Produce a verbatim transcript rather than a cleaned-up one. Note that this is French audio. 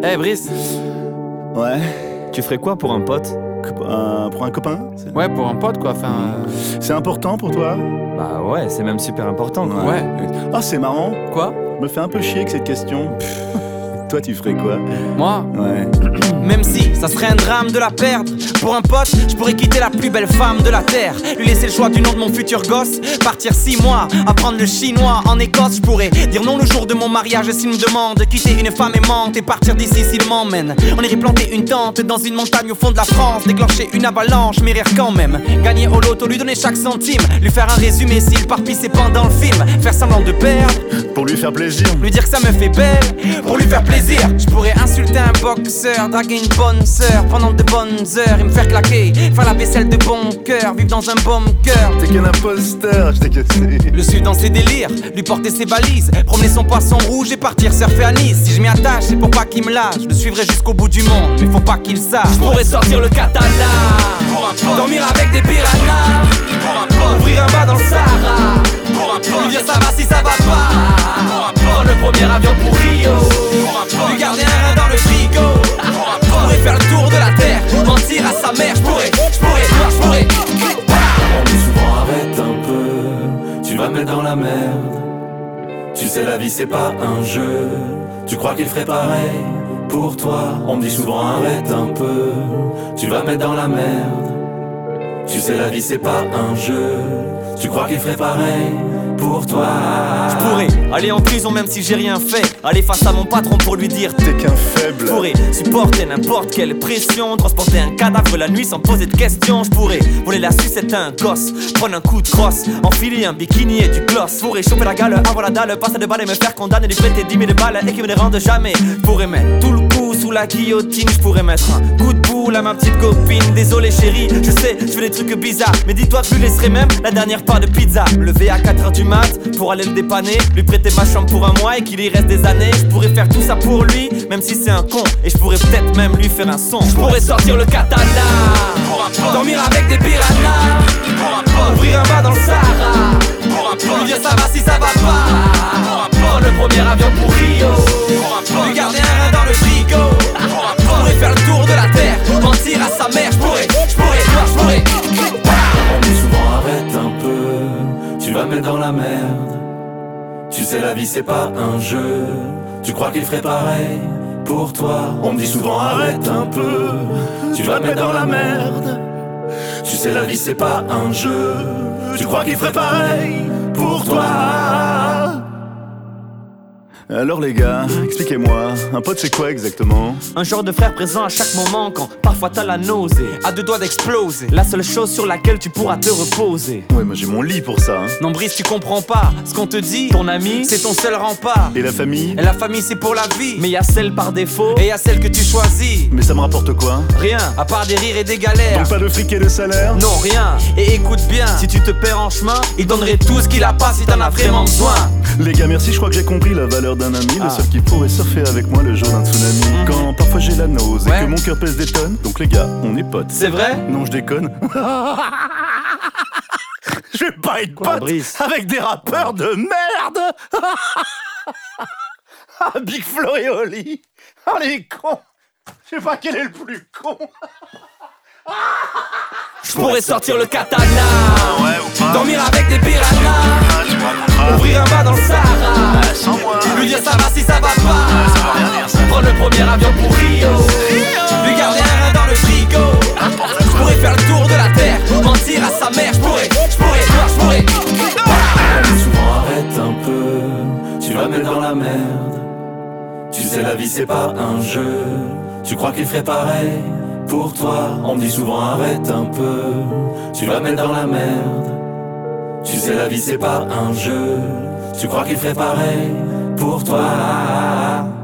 Eh hey Brice, Ouais. tu ferais quoi pour un pote? Cop- un- pour un copain c'est... Ouais, pour un pote quoi, enfin... euh, c'est important pour toi? Bah ouais, c'est même super important quoi. Ouais. Ah, c'est marrant. Quoi? Me fait un peu chier avec cette question. Toi, tu ferais quoi? Moi? Ouais. Même si ça serait un drame de la perdre, pour un pote, je pourrais quitter la plus belle femme de la terre, lui laisser le choix du nom de mon futur gosse, partir six mois, apprendre le chinois en Écosse. Je pourrais dire non le jour de mon mariage s'il me demande, quitter une femme aimante et partir d'ici s'il m'emmène. On irait planter une tente dans une montagne au fond de la France, déclencher une avalanche mais rire quand même, gagner au loto, lui donner chaque centime, lui faire un résumé s'il parpille ses pans dans le film, faire semblant de perdre, Pour lui faire plaisir. lui dire que ça me fait belle, pour lui faire plaisir. Je pourrais insulter un boxeur, draguer une bonne sœur pendant de bonnes heures et me faire claquer, faire la vaisselle de bon cœur, vivre dans un bon cœur. T'es qu'un imposteur, je t'ai cassé. Le suivre dans ses délires, lui porter ses balises, promener son poisson rouge et partir surfer à Nice. Si je m'y attache, c'est pour pas qu'il me lâche, je le suivrai jusqu'au bout du monde, mais faut pas qu'il sache. Je pourrais sortir le katana, dormir avec des piranhas, ouvrir un bar dans le Sahara, lui dire ça va si ça va pas, prendre le premier avion pour Rio, lui garder un rein dans le frigo, je pourrais faire le tour de la terre, mentir à sa mère, je pourrais, je pourrais, je pourrais. On dit souvent arrête un peu, tu vas me mettre dans la merde. Tu sais la vie c'est pas un jeu, tu crois qu'il ferait pareil pour toi. On me dit souvent arrête un peu, tu vas me mettre dans la merde. Tu sais la vie c'est pas un jeu, tu crois qu'il ferait pareil pour toi. Je pourrais aller en prison même si j'ai rien fait, aller face à mon patron pour lui dire T'es qu'un faible. je pourrais supporter n'importe quelle pression, transporter un cadavre la nuit sans poser de questions. Je pourrais voler la sucette à un gosse, prendre un coup de crosse, enfiler un bikini et du gloss. Je pourrais choper la gale, avoir la dalle, passer de balles et me faire condamner, lui prêter dix mille balles et qu'il me les rende jamais. Je pourrais mettre tout le coup sous la guillotine, je pourrais mettre un coup de boule à ma petite copine. Désolé chérie, je sais, je fais des trucs bizarres, mais dis-toi que je lui laisserai même la dernière part de pizza. Me lever à quatre heures du mat pour aller le dépanner, lui prêter ma chambre pour un mois et qu'il y reste des années. Je pourrais faire tout ça pour lui, même si c'est un con, et je pourrais peut-être même lui faire un son. Je pourrais sortir le katana, dormir avec des piranhas, ouvrir un bar dans le Sahara, lui dire ça va si ça va pas, prendre le premier avion pour Rio, lui garder un rein dans le frigo, je pourrais faire le tour de la terre, mentir à sa mère. Je pourrais, je pourrais, je pourrais. On dit souvent arrête un peu, tu vas me mettre dans la merde. Tu sais la vie c'est pas un jeu, tu crois qu'il ferait pareil pour toi. On me dit souvent arrête un peu, tu vas me mettre dans la merde. Tu sais la vie c'est pas un jeu, tu crois qu'il ferait pareil pour toi. Alors les gars, expliquez-moi, un pote c'est quoi exactement? Un genre de frère présent à chaque moment quand parfois t'as la nausée, à deux doigts d'exploser, la seule chose sur laquelle tu pourras te reposer. Ouais, moi j'ai mon lit pour ça, hein. Non Brice, tu comprends pas ce qu'on te dit, ton ami c'est ton seul rempart, Et la famille? et la famille c'est pour la vie. Mais y a celle par défaut et y a celle que tu choisis. Mais ça me rapporte quoi? Rien, à part des rires et des galères. Donc pas de fric et de salaire? Non rien, et écoute bien, si tu te perds en chemin, il donnerait tout ce qu'il a pas si t'en as vraiment besoin. Les gars, merci, je crois que j'ai compris la valeur d'un ami. Le Ah. seul qui pourrait surfer avec moi le jour d'un tsunami. Mhm. Quand parfois j'ai la nausée Ouais. et que mon cœur pèse des tonnes. Donc les gars, on est potes. C'est vrai? Non, je déconne. Je vais pas être Quoi, pote Brice? avec des rappeurs de merde. Ah, Big Flo et Oli. Oh les cons. Je sais pas quel est le plus con. Je pourrais sortir le katana, Ouais ou pas? dormir avec des piranhas, Ah, tu me raconteras. ouvrir un bar dans le Sahara, Ah, sans moi. lui dire ça va si ça va Ça pas, veut rien dire ça. prendre le premier avion pour Rio, lui garder un rein dans le frigo. Je pourrais faire le tour de la terre, mentir à sa mère. Je pourrais, je pourrais, je pourrais. On dit souvent arrête un peu, tu vas me mettre dans la merde. Tu sais la vie c'est pas un jeu, tu crois qu'il ferait pareil pour toi. On me dit souvent arrête un peu, tu vas me mettre dans la merde. Tu sais la vie c'est pas un jeu, tu crois qu'il ferait pareil pour toi.